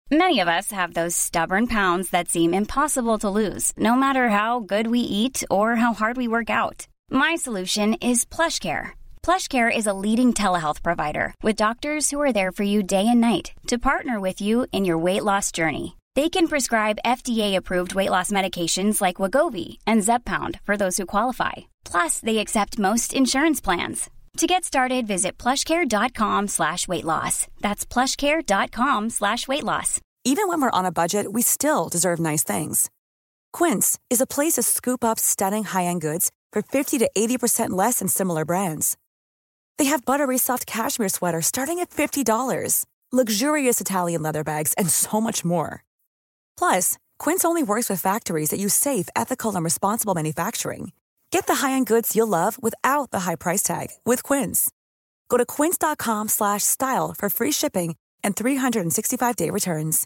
Many of us have those stubborn pounds that seem impossible to lose, no matter how good we eat or how hard we work out. My solution is PlushCare. PlushCare is a leading telehealth provider with doctors who are there for you day and night to partner with you in your weight loss journey. They can prescribe FDA-approved weight loss medications like Wegovy and Zepbound for those who qualify. Plus, they accept most insurance plans. To get started, visit plushcare.com/weightloss. That's plushcare.com/weightloss. Even when we're on a budget, we still deserve nice things. Quince is a place to scoop up stunning high-end goods for 50 to 80% less than similar brands. They have buttery soft cashmere sweaters starting at $50, luxurious Italian leather bags, and so much more. Plus, Quince only works with factories that use safe, ethical, and responsible manufacturing. Get the high-end goods you'll love without the high price tag with Quince. Go to quince.com/style for free shipping and 365-day returns.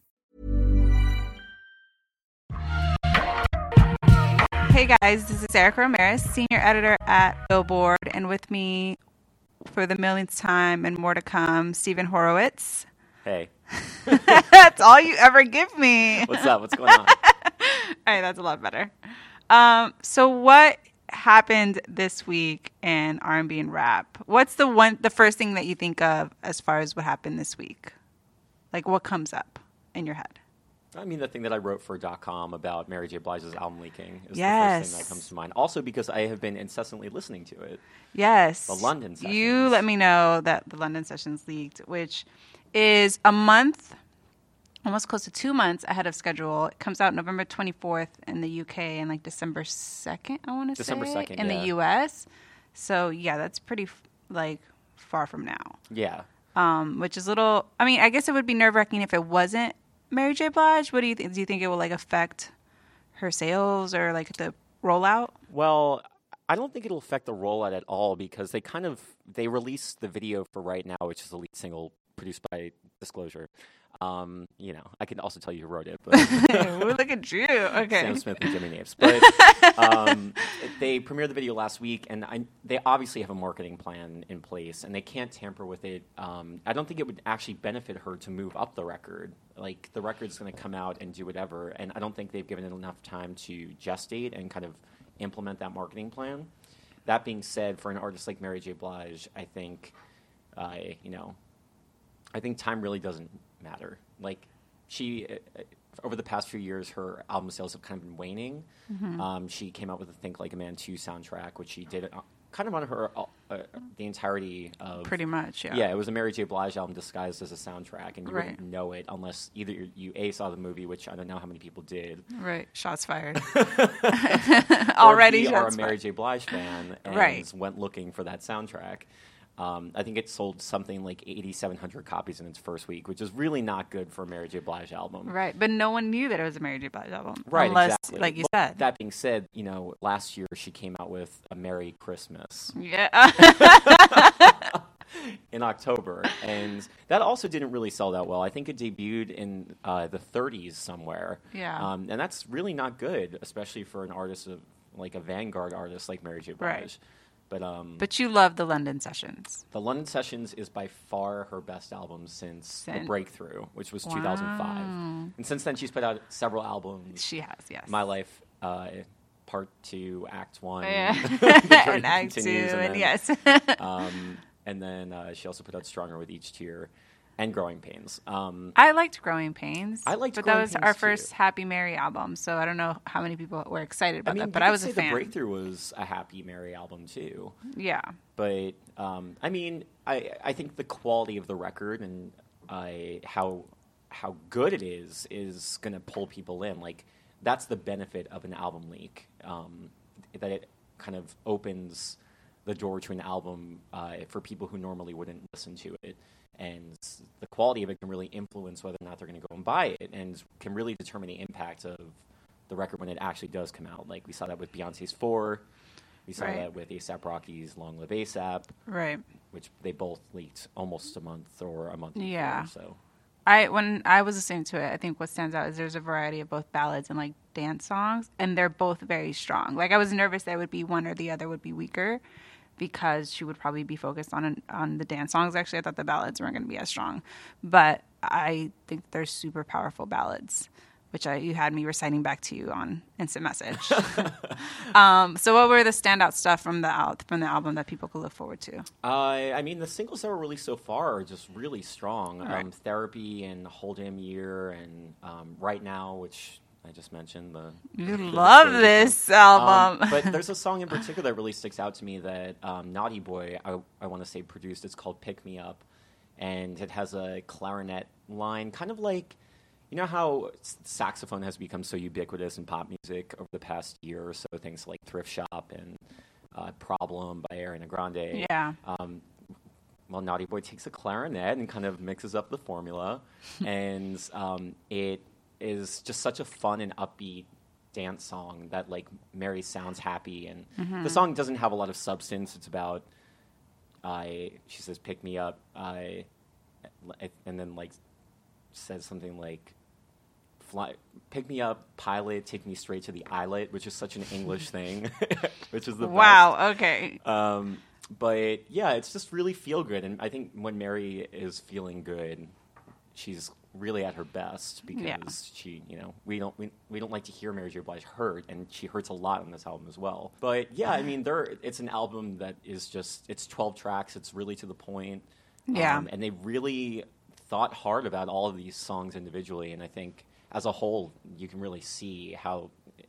Hey guys, this is Erica Ramirez, senior editor at Billboard, and with me for the millionth time and more to come, Stephen Horowitz. Hey. That's all you ever give me. What's up? What's going on? All right, that's a lot better. So what happened this week in R&B and rap? What's the first thing that you think of as far as what happened this week? Like, what comes up in your head? I mean, the thing that I wrote for .com about Mary J. Blige's album leaking is Yes. the first thing that comes to mind. Also because I have been incessantly listening to it. Yes. The London sessions. You let me know that the London sessions leaked, which is a month, almost close to 2 months ahead of schedule. It comes out November 24th in the UK and like December 2nd, I want to say. December 2nd, in the US. So, yeah, that's pretty far from now. Yeah. Which is a little, I mean, I guess it would be nerve-wracking if it wasn't Mary J. Blige. What do you think? Do you think it will affect her sales or the rollout? Well, I don't think it'll affect the rollout at all because they released the video for Right Now, which is the lead single produced by Disclosure. I can also tell you who wrote it. But Look at you. Okay. Sam Smith and Jimmy Naves. But they premiered the video last week, and they obviously have a marketing plan in place, and they can't tamper with it. I don't think it would actually benefit her to move up the record. Like, the record's going to come out and do whatever, and I don't think they've given it enough time to gestate and kind of implement that marketing plan. That being said, for an artist like Mary J. Blige, I think, I think time really doesn't matter. Like, she, over the past few years, her album sales have kind of been waning. Mm-hmm. She came out with the Think Like a Man 2 soundtrack, which she did kind of on her the entirety of. Pretty much, yeah. Yeah, it was a Mary J. Blige album disguised as a soundtrack, and you wouldn't know it unless either you A, saw the movie, which I don't know how many people did. Right, shots fired. Already or shots are a Mary fired. J. Blige fan and went looking for that soundtrack. I think it sold something like 8,700 copies in its first week, which is really not good for a Mary J. Blige album. Right, but no one knew that it was a Mary J. Blige album. Right, unless, exactly. like you said. That being said, last year she came out with A Merry Christmas. Yeah. In October, and that also didn't really sell that well. I think it debuted in the 30s somewhere. Yeah. And that's really not good, especially for an artist of like a vanguard artist like Mary J. Blige. Right. But you love the London Sessions. The London Sessions is by far her best album since The Breakthrough, which was 2005. And since then, she's put out several albums. She has, yes. My Life, Part 2, Act 1. And Act 2, and yes. And then she also put out Stronger with Each Tear and Growing Pains. I liked Growing Pains. But that was our first Happy Mary album, so I don't know how many people were excited about that, but I was a fan. The Breakthrough was a Happy Mary album too. Yeah. But I think the quality of the record and how good it is going to pull people in. Like, that's the benefit of an album leak, that it kind of opens the door to an album for people who normally wouldn't listen to it. And the quality of it can really influence whether or not they're going to go and buy it, and can really determine the impact of the record when it actually does come out. Like, we saw that with Beyonce's 4. We saw that with A$AP Rocky's Long Live A$AP. Right. Which they both leaked almost a month or a month before. Yeah. So. When I was listening to it, I think what stands out is there's a variety of both ballads and, like, dance songs, and they're both very strong. Like, I was nervous that it would be one or the other would be weaker, because she would probably be focused on the dance songs. Actually, I thought the ballads weren't going to be as strong. But I think they're super powerful ballads, which you had me reciting back to you on instant message. So what were the standout stuff from the album that people could look forward to? I mean, the singles that were released so far are just really strong. Right. Therapy and Hold Him Year and Right Now, which I just mentioned. You love this album. But there's a song in particular that really sticks out to me that Naughty Boy, I want to say, produced. It's called Pick Me Up. And it has a clarinet line, kind of like, you know how saxophone has become so ubiquitous in pop music over the past year or so, things like Thrift Shop and Problem by Ariana Grande. Yeah. Well, Naughty Boy takes a clarinet and kind of mixes up the formula. And it is just such a fun and upbeat dance song that, like, Mary sounds happy. And the song doesn't have a lot of substance. It's about, she says, pick me up, and then, like, says something like, pick me up, pilot, take me straight to the islet, which is such an English thing, which is the best. Wow, okay. But, yeah, it's just really feel good. And I think when Mary is feeling good, she's really at her best because she, you know, we don't like to hear Mary J. Blige hurt, and she hurts a lot on this album as well. But, yeah, I mean, it's an album that is just, it's 12 tracks. It's really to the point. Yeah. And they really thought hard about all of these songs individually, and I think as a whole, you can really see how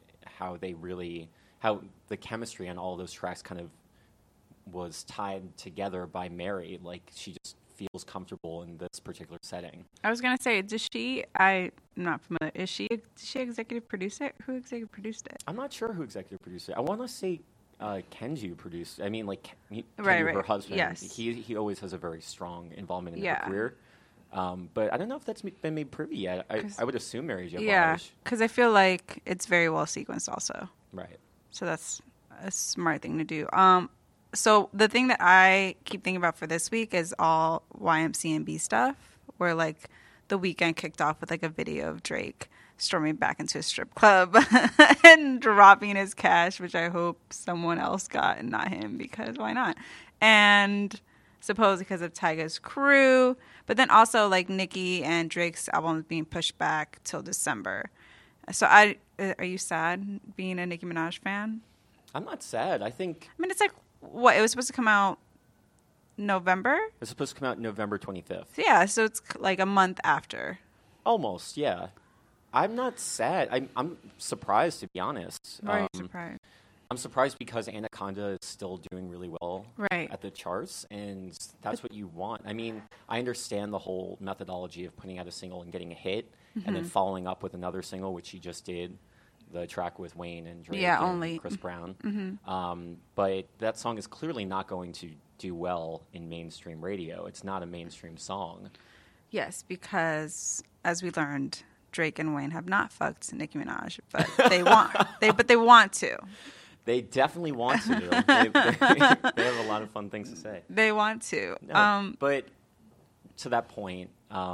the chemistry on all of those tracks kind of was tied together by Mary. Like, she just feels comfortable in this particular setting. I was gonna say, I'm not familiar. Did she executive produce it? Who executive produced it? I'm not sure who executive produced it. I want to say Kenju produced. I mean, like, Kenju, right. her husband. Yes. He always has a very strong involvement in Yeah. her career. But I don't know if that's been made privy yet. I would assume Mary J. Blige. Yeah, because I feel like it's very well sequenced also. Right. So that's a smart thing to do. So the thing that I keep thinking about for this week is all YMCMB stuff, where, like, The Weeknd kicked off with, like, a video of Drake storming back into a strip club and dropping his cash, which I hope someone else got and not him, because why not? And supposedly because of Tyga's Crew, but then also, like, Nicki and Drake's album is being pushed back till December. So are you sad being a Nicki Minaj fan? I'm not sad. I mean, it's like, what, it was supposed to come out November? It's supposed to come out November 25th. Yeah, so it's like a month after. Almost, yeah. I'm not sad. I'm surprised, to be honest. Why are you surprised? I'm surprised because Anaconda is still doing really well at the charts, and that's what you want. I mean, I understand the whole methodology of putting out a single and getting a hit, and then following up with another single, which he just did, the track with Wayne and Drake and Chris Brown. But that song is clearly not going to do well in mainstream radio. It's not a mainstream song. Yes, because as we learned, Drake and Wayne have not fucked Nicki Minaj, but they want to. They definitely want to. They have a lot of fun things to say. They want to. No, but to that point,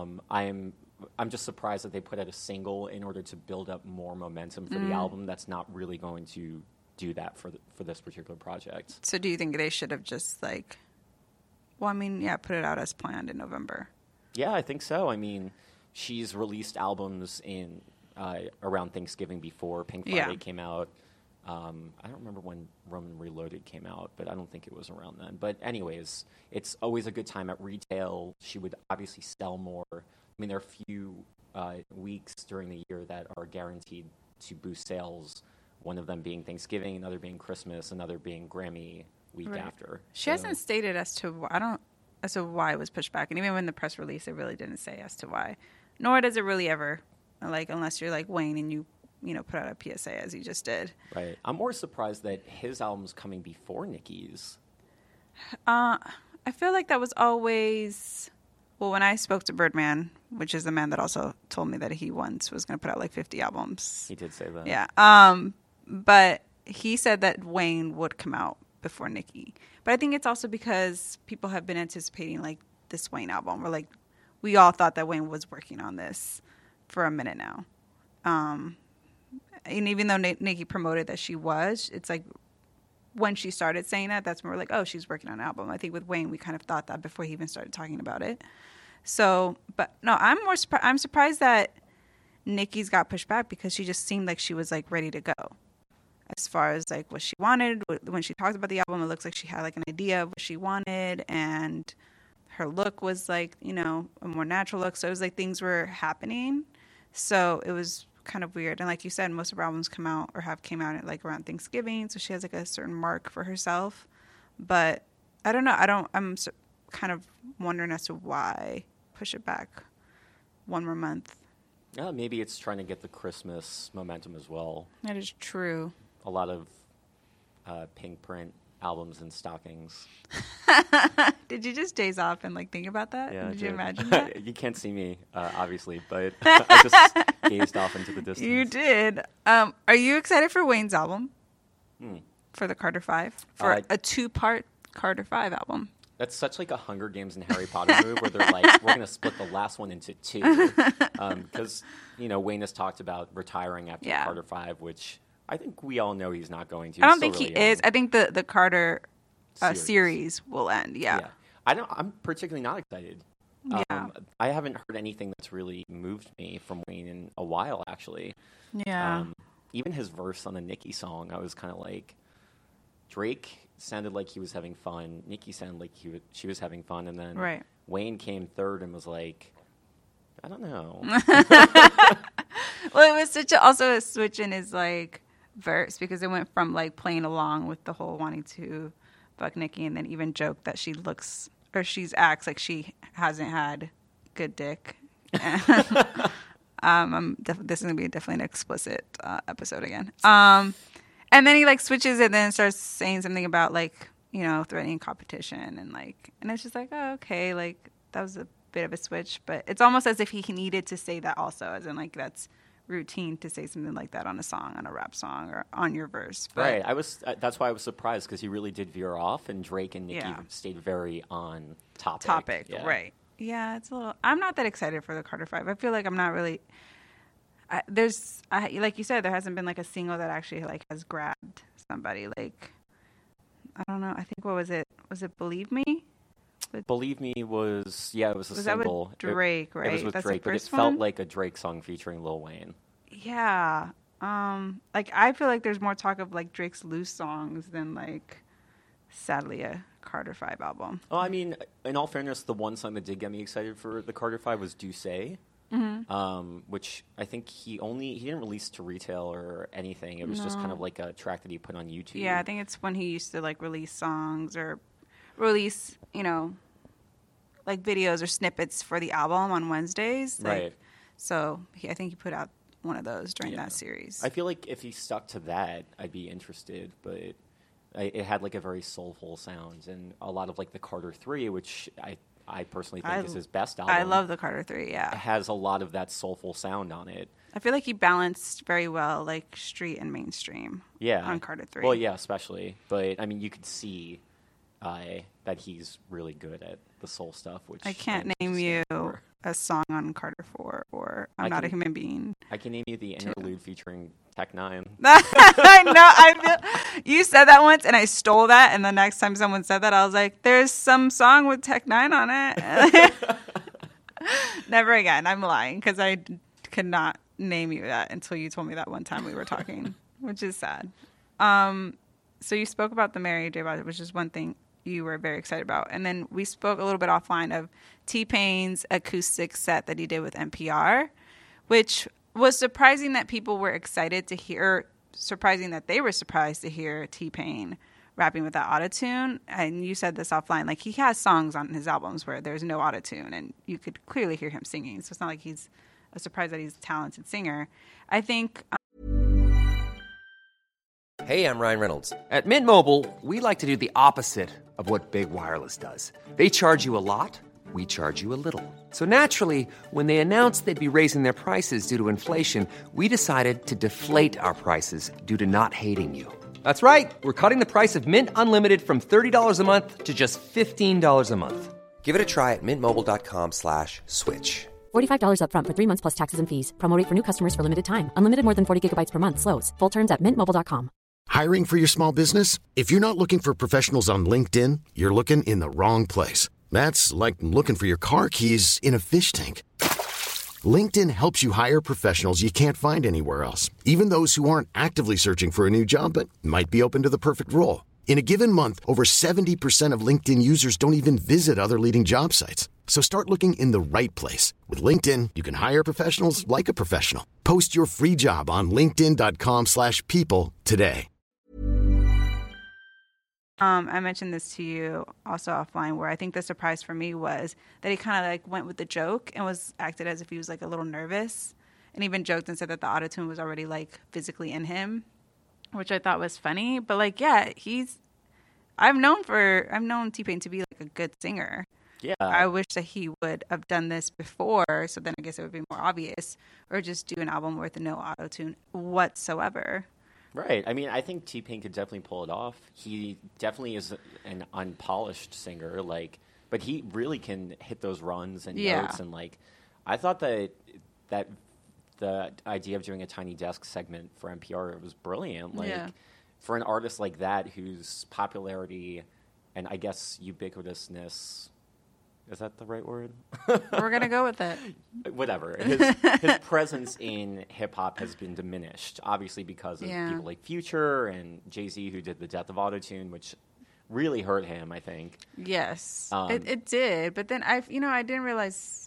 I'm just surprised that they put out a single in order to build up more momentum for the album. That's not really going to do that for this particular project. So do you think they should have just, like, put it out as planned in November? Yeah, I think so. I mean, she's released albums in around Thanksgiving before. Pink Friday came out. I don't remember when Roman Reloaded came out, but I don't think it was around then. But anyways, it's always a good time at retail. She would obviously sell more. I mean, there are a few weeks during the year that are guaranteed to boost sales, one of them being Thanksgiving, another being Christmas, another being Grammy week after. She hasn't stated as to why it was pushed back. And even when the press release, it really didn't say as to why. Nor does it really ever, like, unless you're like Wayne and you put out a PSA as you just did. Right. I'm more surprised that his album's coming before Nicki's. I feel like that was always... Well, when I spoke to Birdman, which is the man that also told me that he once was going to put out like 50 albums. He did say that. Yeah. But he said that Wayne would come out before Nicki. But I think it's also because people have been anticipating, like, this Wayne album. Or, like, we all thought that Wayne was working on this for a minute now. And even though Nicki promoted that she was, it's like when she started saying that, that's when we're like, oh, she's working on an album. I think with Wayne, we kind of thought that before he even started talking about it. So, but no, I'm surprised that Nicki's got pushed back because she just seemed like she was like ready to go. As far as like what she wanted, when she talked about the album, it looks like she had like an idea of what she wanted, and her look was like, you know, a more natural look. So it was like things were happening. So it was kind of weird. And like you said, most of her albums came out at like around Thanksgiving. So she has like a certain mark for herself. But I don't know. I'm kind of wondering as to why push it back one more month. Yeah, maybe it's trying to get the Christmas momentum as well. That is true. A lot of pink print albums and stockings. Did you just daze off and like think about that? Yeah, did you imagine that? You can't see me, obviously, but I just gazed off into the distance. You did. Are you excited for Wayne's album? For the Carter 5? For a 2-part Carter 5 album? That's such like a Hunger Games and Harry Potter move where they're like, we're going to split the last one into 2. Because, you know, Wayne has talked about retiring after Carter 5, which I think we all know he's not going to. I don't think he is. I think the Carter series will end. Yeah. I'm particularly not excited. I haven't heard anything that's really moved me from Wayne in a while, actually. Yeah. Even his verse on the Nicki song, I was kind of like, Drake sounded like he was having fun. Nicki sounded like she was having fun, and then Wayne came third and was like, I don't know. Well, it was also a switch in his like verse because it went from like playing along with the whole wanting to fuck Nicki, and then even joked that she acts like she hasn't had good dick. This is gonna be definitely an explicit episode again. And then he like switches it and then starts saying something about like, you know, threatening competition and it's just like, oh, okay, like that was a bit of a switch, but it's almost as if he needed to say that also, as in like that's routine to say something like that on a song, on a rap song, or on your verse. But, right. That's why I was surprised because he really did veer off, and Drake and Nicki stayed very on topic. Yeah. Right. Yeah, it's a little. I'm not that excited for the Carter 5. I feel like I'm not really. Like you said, there hasn't been like a single that actually like has grabbed somebody. Like, I don't know. I think what was it? Was it "Believe Me"? "Believe Me" was it was a single. That with Drake, right? It was with That's Drake, but it felt like a Drake song featuring Lil Wayne. Yeah. Like I feel like there's more talk of like Drake's loose songs than like, sadly, a Carter 5 album. Oh, I mean, in all fairness, the one song that did get me excited for the Carter 5 was "Do Say." Which I think he didn't release to retail or anything. It was just kind of like a track that he put on YouTube. Yeah, I think it's when he used to like release songs or release, you know, like videos or snippets for the album on Wednesdays. Like, right. So I think he put out one of those during that series. I feel like if he stuck to that, I'd be interested, but it had like a very soulful sound, and a lot of like the Carter 3, which I personally think is his best album. I love the Carter 3, yeah. It has a lot of that soulful sound on it. I feel like he balanced very well, like, street and mainstream on Carter 3. Well, yeah, especially. But, I mean, you could see that he's really good at the soul stuff, which I can't name you a song on Carter 4 or I'm Not a Human Being. I can name you the interlude featuring Tech 9. I know. You said that once, and I stole that. And the next time someone said that, I was like, "There's some song with Tech 9 on it." Never again. I'm lying because I could not name you that until you told me that one time we were talking, which is sad. So you spoke about the Mary J. Blige, which is one thing you were very excited about, and then we spoke a little bit offline of T-Pain's acoustic set that he did with NPR, which was surprising that people were excited to hear, surprising that they were surprised to hear T-Pain rapping without autotune. And you said this offline, like he has songs on his albums where there's no autotune and you could clearly hear him singing. So it's not like he's a surprise that he's a talented singer. I think... Hey, I'm Ryan Reynolds. At Mint Mobile, we like to do the opposite of what Big Wireless does. They charge you a lot. We charge you a little. So naturally, when they announced they'd be raising their prices due to inflation, we decided to deflate our prices due to not hating you. That's right. We're cutting the price of Mint Unlimited from $30 a month to just $15 a month. Give it a try at mintmobile.com/switch. $45 up front for 3 months plus taxes and fees. Promo rate for new customers for limited time. Unlimited more than 40 gigabytes per month. Slows full terms at mintmobile.com. Hiring for your small business? If you're not looking for professionals on LinkedIn, you're looking in the wrong place. That's like looking for your car keys in a fish tank. LinkedIn helps you hire professionals you can't find anywhere else, even those who aren't actively searching for a new job but might be open to the perfect role. In a given month, over 70% of LinkedIn users don't even visit other leading job sites. So start looking in the right place. With LinkedIn, you can hire professionals like a professional. Post your free job on linkedin.com/people today. I mentioned this to you also offline, where I think the surprise for me was that he kind of like went with the joke and was acted as if he was like a little nervous, and even joked and said that the autotune was already like physically in him, which I thought was funny. But like, yeah, I've known T-Pain to be like a good singer. Yeah. I wish that he would have done this before, so then I guess it would be more obvious, or just do an album with no autotune whatsoever. Right. I mean, I think T-Pain could definitely pull it off. He definitely is an unpolished singer, but he really can hit those runs and notes. And I thought that the idea of doing a Tiny Desk segment for NPR was brilliant. For an artist like that, whose popularity and I guess ubiquitousness. Is that the right word? We're going to go with it. Whatever. His presence in hip-hop has been diminished, obviously because of people like Future and Jay-Z, who did the death of autotune, which really hurt him, I think. Yes, it did. But then I did realize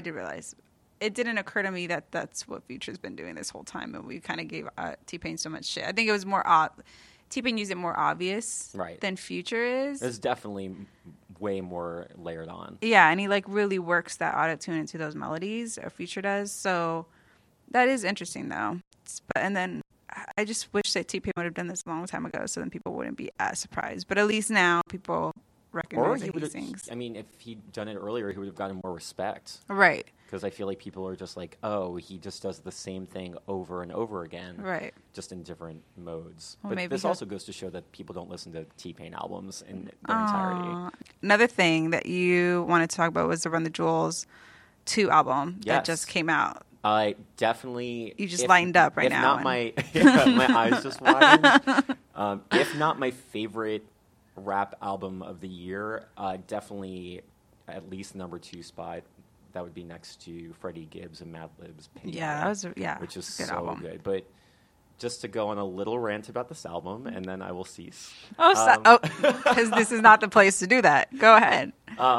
it didn't occur to me that that's what Future's been doing this whole time, and we kind of gave T-Pain so much shit. I think it was more T-Pain used it more obvious than Future is. It's definitely way more layered on. Yeah, and he really works that autotune into those melodies, or Future does. So that is interesting, though. And then I just wish that T-Pain would have done this a long time ago, so then people wouldn't be as surprised. But at least now people recognize that he sings. I mean, if he'd done it earlier, he would have gotten more respect. Right. Because I feel like people are just like, oh, he just does the same thing over and over again. Right. Just in different modes. Well, but this also goes to show that people don't listen to T-Pain albums in their entirety. Another thing that you wanted to talk about was the Run the Jewels 2 album that just came out. I definitely... You just lightened up right now. If not my eyes just widened. If not my favorite rap album of the year, definitely at least number 2 spot. That would be next to Freddie Gibbs and Madlib's Pinata. Which is so album. Good. But just to go on a little rant about this album, and then I will cease. Because this is not the place to do that. Go ahead.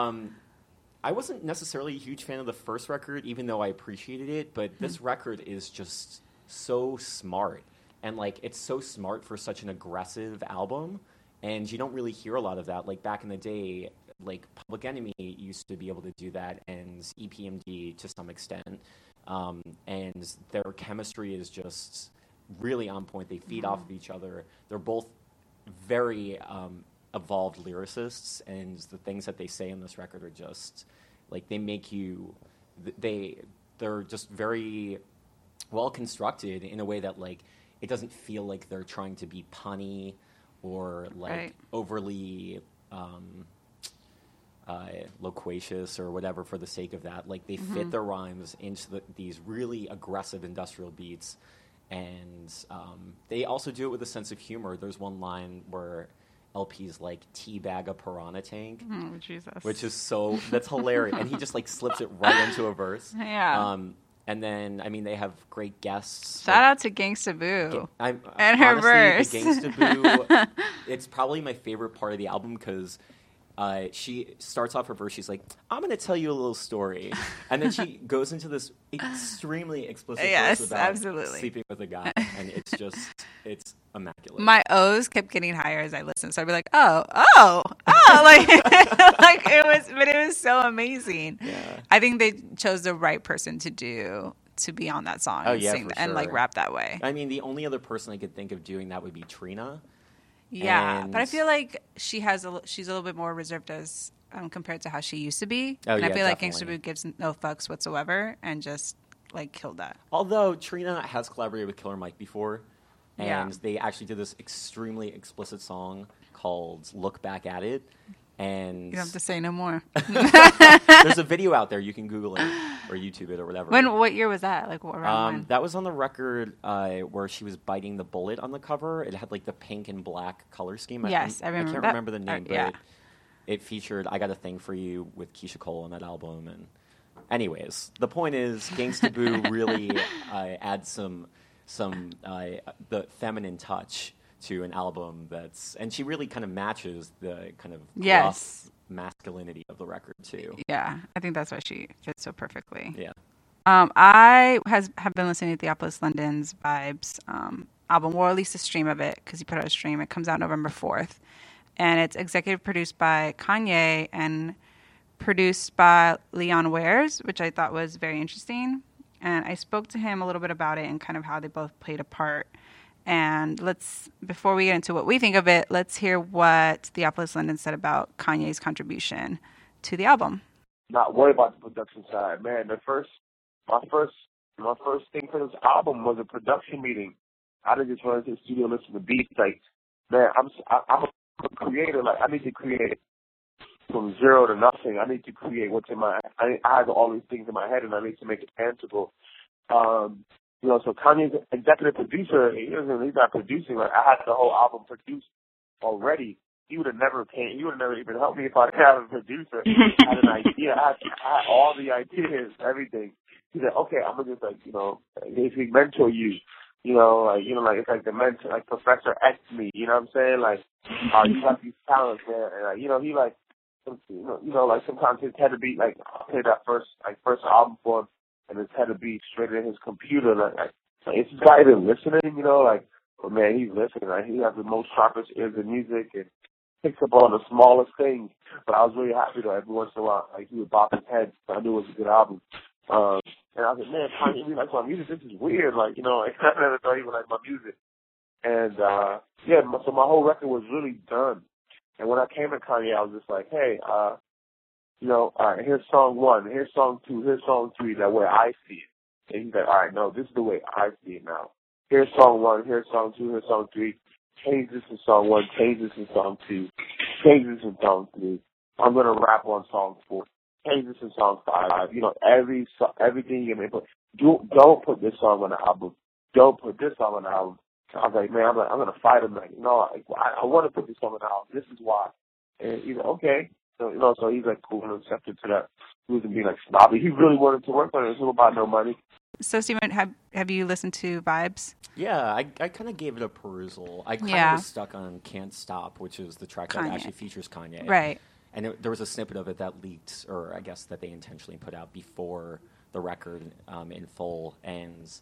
I wasn't necessarily a huge fan of the first record, even though I appreciated it. But this record is just so smart. And, it's so smart for such an aggressive album. And you don't really hear a lot of that. Back in the day, Public Enemy used to be able to do that, and EPMD to some extent. And their chemistry is just really on point. They feed off of each other. They're both very evolved lyricists, and the things that they say in this record are just, they make you... They're just very well constructed in a way that, it doesn't feel like they're trying to be punny or, overly... loquacious or whatever for the sake of that. They fit their rhymes into these really aggressive industrial beats, and they also do it with a sense of humor. There's one line where LP's teabag a piranha tank, Jesus, which is that's hilarious, and he just slips it right into a verse. Yeah. And then, I mean, they have great guests. Shout out to Gangsta Boo and her verse. The Gangsta Boo, it's probably my favorite part of the album because she starts off her verse. She's like, I'm going to tell you a little story. And then she goes into this extremely explicit verse about sleeping with a guy. And it's immaculate. My O's kept getting higher as I listened. So I'd be like, oh. It was so amazing. Yeah. I think they chose the right person to be on that song and sing and rap that way. I mean, the only other person I could think of doing that would be Trina. Yeah, but I feel like she's a little bit more reserved as compared to how she used to be. And I feel like Gangsta Boo gives no fucks whatsoever and just killed that. Although Trina has collaborated with Killer Mike before, and they actually did this extremely explicit song called "Look Back at It." And you don't have to say no more. There's a video out there. You can Google it or YouTube it or whatever. What year was that? Around when? That was on the record where she was biting the bullet on the cover. It had the pink and black color scheme. Yes, I remember. I can't remember the name, but it featured "I Got a Thing for You" with Keisha Cole on that album. And anyways, the point is, Gangsta Boo really adds some the feminine touch to an album and she really kind of matches the kind of gruff masculinity of the record too. Yeah, I think that's why she fits so perfectly. Yeah. I have been listening to Theophilus London's Vibes album, or at least a stream of it, because he put out a stream. It comes out November 4th. And it's executive produced by Kanye and produced by Leon Wares, which I thought was very interesting. And I spoke to him a little bit about it and kind of how they both played a part. And before we get into what we think of it, let's hear what Theophilus London said about Kanye's contribution to the album. Not worry about the production side, man. My first thing for this album was a production meeting. I didn't just run into the studio and listen to beats. Like, man, I'm a creator. Like, I need to create from zero to nothing. I need to create what's in my. I have all these things in my head, and I need to make it tangible. So Kanye's executive producer, he's not producing. Like, I had the whole album produced already. He would have never even helped me if I didn't have a producer. I had an idea. I had all the ideas, everything. He said, okay, I'm gonna just if he mentor you, it's like the mentor, like Professor X me, you know what I'm saying? Like, you got these talents, man. And he like, like sometimes his head would be like, I'll play that first album for him, and his head would be straight in his computer. Like is this guy even listening? But man, he's listening. Like, he has the most sharpest ears in music and picks up on the smallest things. But I was really happy though. Every once in a while, like, he would bop his head. So I knew it was a good album. And I was like, man, Kanye really likes my music. This is weird. Like, I never thought he would like my music. And so my whole record was really done. And when I came to Kanye, I was just like, hey, all right, here's song 1, here's song 2, here's song 3, that way I see it. And he's like, all right, no, this is the way I see it now. Here's song 1, here's song 2, here's song 3. Change this in song 1, change this in song 2, change this in song 3. I'm going to rap on song 4. Change this in song 5. Everything you're going to put. Don't put this song on the album. Don't put this song on the album. I was like, man, I'm going to fight him. Like, I want to put this song on the album. This is why. And, okay. So he's like cool and accepted to that. He wasn't being like snobby. He really wanted to work on it. It was about no money. So, Steven, have you listened to Vibes? Yeah, I kind of gave it a perusal. I kind of was stuck on Can't Stop, which is the track that actually features Kanye. Right. And there was a snippet of it that leaked, or I guess that they intentionally put out before the record in full ends.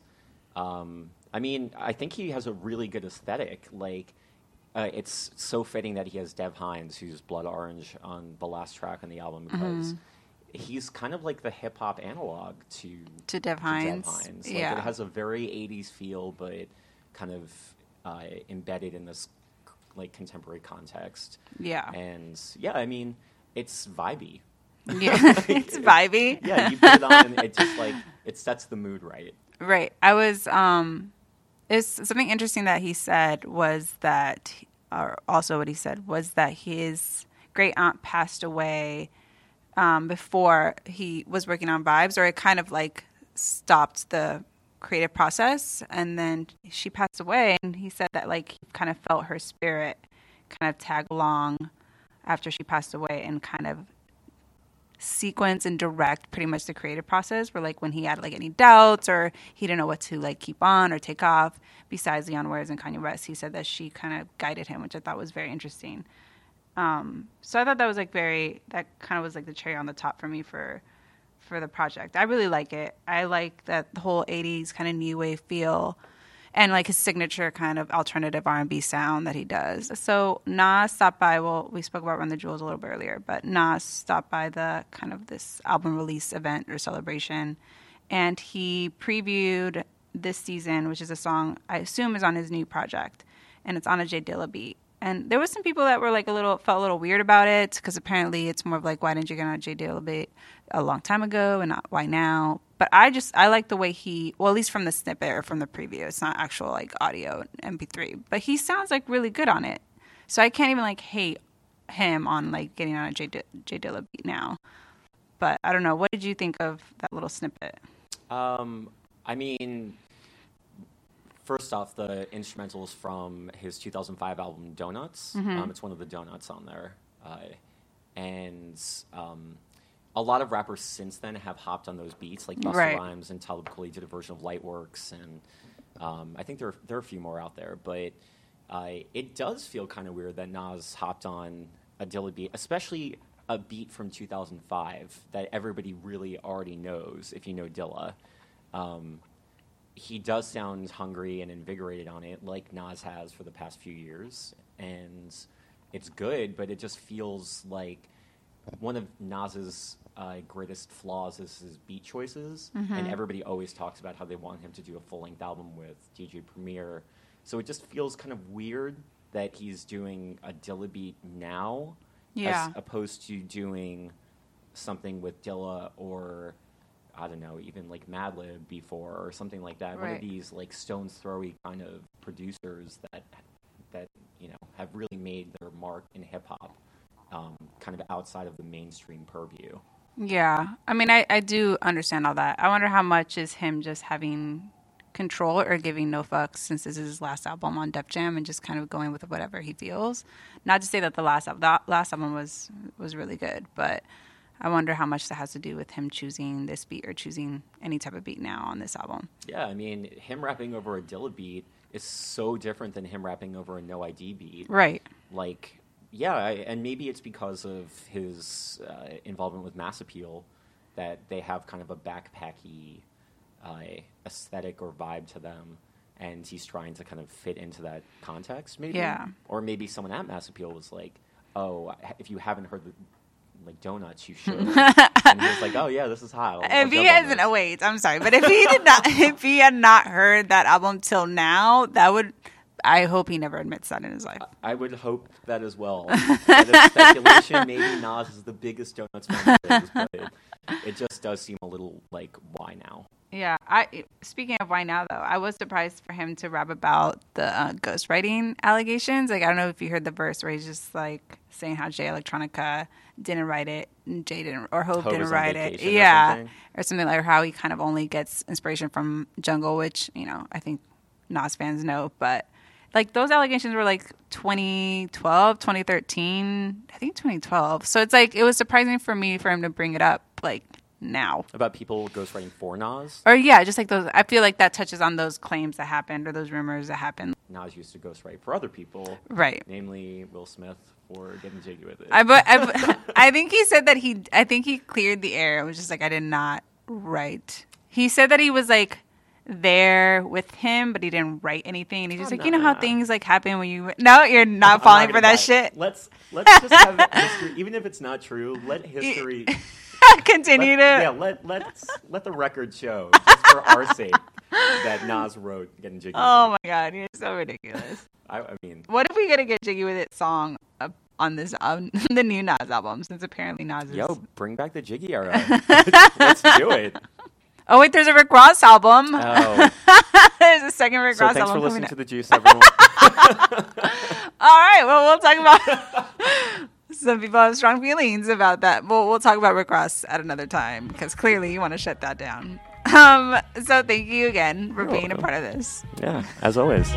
I think he has a really good aesthetic. Like, it's so fitting that he has Dev Hynes, who's Blood Orange, on the last track on the album, because he's kind of like the hip-hop analog to Dev Hynes. Like, it has a very 80s feel, but kind of embedded in this like contemporary context. Yeah. And it's vibey. Yeah, it's vibey. Yeah, you put it on and it just it sets the mood right. Right. I was it's something interesting that he said was that, or also what he said was that his great aunt passed away before he was working on Vibes, or it kind of like stopped the creative process, and then she passed away, and he said that like he kind of felt her spirit kind of tag along after she passed away and kind of sequence and direct pretty much the creative process, where like when he had like any doubts or he didn't know what to like keep on or take off, besides Leon Wares and Kanye West, he said that she kind of guided him, which I thought was very interesting. So I thought that was like that kind of was like the cherry on the top for me for the project. I really like it. I like that the whole 80s kind of new wave feel and like his signature kind of alternative R&B sound that he does. So Nas stopped by, we spoke about Run the Jewels a little bit earlier, but Nas stopped by the kind of this album release event or celebration, and he previewed This Season, which is a song I assume is on his new project, and it's on a J Dilla beat. And there was some people that were like felt a little weird about it, because apparently it's more of like, why didn't you get on a J Dilla beat a long time ago and not why now? But I like the way at least from the snippet or from the preview, it's not actual like audio MP3, but he sounds like really good on it. So I can't even like hate him on like getting on a J Dilla beat now. But I don't know. What did you think of that little snippet? First off, the instrumentals from his 2005 album Donuts. It's one of the Donuts on there. and a lot of rappers since then have hopped on those beats, like Busta Rhymes and Talib Kweli did a version of Lightworks, and I think there are a few more out there, but it does feel kind of weird that Nas hopped on a Dilla beat, especially a beat from 2005 that everybody really already knows if you know Dilla. He does sound hungry and invigorated on it, like Nas has for the past few years, and it's good, but it just feels like one of Nas's greatest flaws is his beat choices, and everybody always talks about how they want him to do a full-length album with DJ Premier, so it just feels kind of weird that he's doing a Dilla beat now, as opposed to doing something with Dilla or, I don't know, even like Madlib before or something like that. One of these like stone's throwy kind of producers that you know have really made their mark in hip hop, kind of outside of the mainstream purview. Yeah, I mean, I do understand all that. I wonder how much is him just having control or giving no fucks, since this is his last album on Def Jam, and just kind of going with whatever he feels. Not to say that the last album was really good, but I wonder how much that has to do with him choosing this beat or choosing any type of beat now on this album. Yeah, I mean, him rapping over a Dilla beat is so different than him rapping over a No ID beat. Right. Like, yeah, and maybe it's because of his involvement with Mass Appeal that they have kind of a backpacky aesthetic or vibe to them, and he's trying to kind of fit into that context, maybe. Yeah. Or maybe someone at Mass Appeal was like, "Oh, if you haven't heard like Donuts, you should." And he was like, "Oh yeah, this is hot." If he hasn't, wait, I'm sorry, but if he did not, if he had not heard that album till now, that would. I hope he never admits that in his life. I would hope that as well. That is speculation. Maybe Nas is the biggest Donuts fan there is, but it just does seem a little like, why now? Yeah. Speaking of why now, though, I was surprised for him to rap about the ghostwriting allegations. Like, I don't know if you heard the verse where he's just like saying how Jay Electronica didn't write it, and Jay didn't, or Hope didn't write it. Yeah. Or something like how he kind of only gets inspiration from Jungle, which, you know, I think Nas fans know, but like those allegations were like 2012, 2013, I think 2012. So it's like, it was surprising for me for him to bring it up like now. About people ghostwriting for Nas? Or yeah, just like those, I feel like that touches on those claims that happened or those rumors that happened. Nas used to ghostwrite for other people. Right. Namely Will Smith for Getting Jiggy With It. I think he said that I think he cleared the air. It was just like, I did not write. He said that he was like there with him, but he didn't write anything. And he's just you know how things like happen when you. No, you're not falling for that shit. Let's just have history, even if it's not true. Let history continue let the record show, just for our sake, that Nas wrote Getting Jiggy. Oh my God, you're so ridiculous. I mean, what if we get a Get Jiggy With It song on this the new Nas album? Since apparently Nas is bring back the Jiggy era. Let's do it. Oh, wait, there's a Rick Ross album. Oh. There's a second Rick Ross album. Thanks for listening to The Juice, everyone. All right, well, we'll talk about... Some people have strong feelings about that. We'll talk about Rick Ross at another time, because clearly you want to shut that down. So thank you again for being a part of this. Yeah, as always.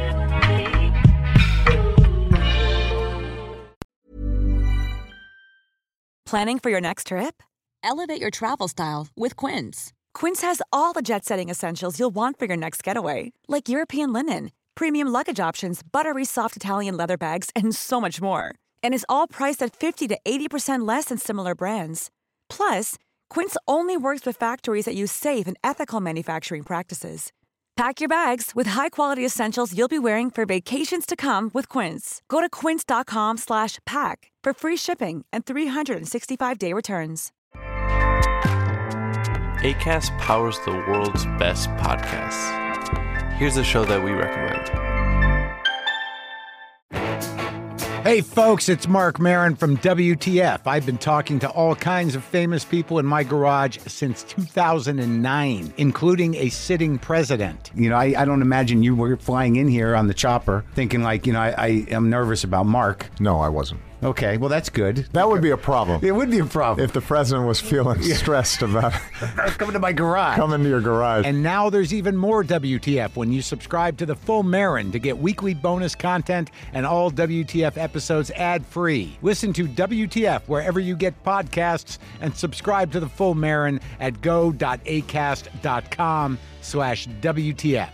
Planning for your next trip? Elevate your travel style with Quince. Quince has all the jet-setting essentials you'll want for your next getaway, like European linen, premium luggage options, buttery soft Italian leather bags, and so much more. And is all priced at 50 to 80% less than similar brands. Plus, Quince only works with factories that use safe and ethical manufacturing practices. Pack your bags with high-quality essentials you'll be wearing for vacations to come with Quince. Go to quince.com/pack for free shipping and 365-day returns. Acast powers the world's best podcasts. Here's a show that we recommend. Hey folks, it's Mark Maron from WTF. I've been talking to all kinds of famous people in my garage since 2009, including a sitting president. You know, I don't imagine you were flying in here on the chopper thinking like, you know, I am nervous about Mark. No, I wasn't. Okay, well, that's good. That would be a problem. It would be a problem. If the president was feeling stressed about coming to my garage. Coming to your garage. And now there's even more WTF when you subscribe to The Full Marin to get weekly bonus content and all WTF episodes ad-free. Listen to WTF wherever you get podcasts and subscribe to The Full Marin at go.acast.com/WTF.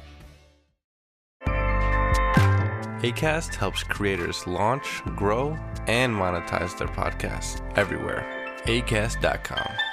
Acast helps creators launch, grow, and monetize their podcasts everywhere. Acast.com.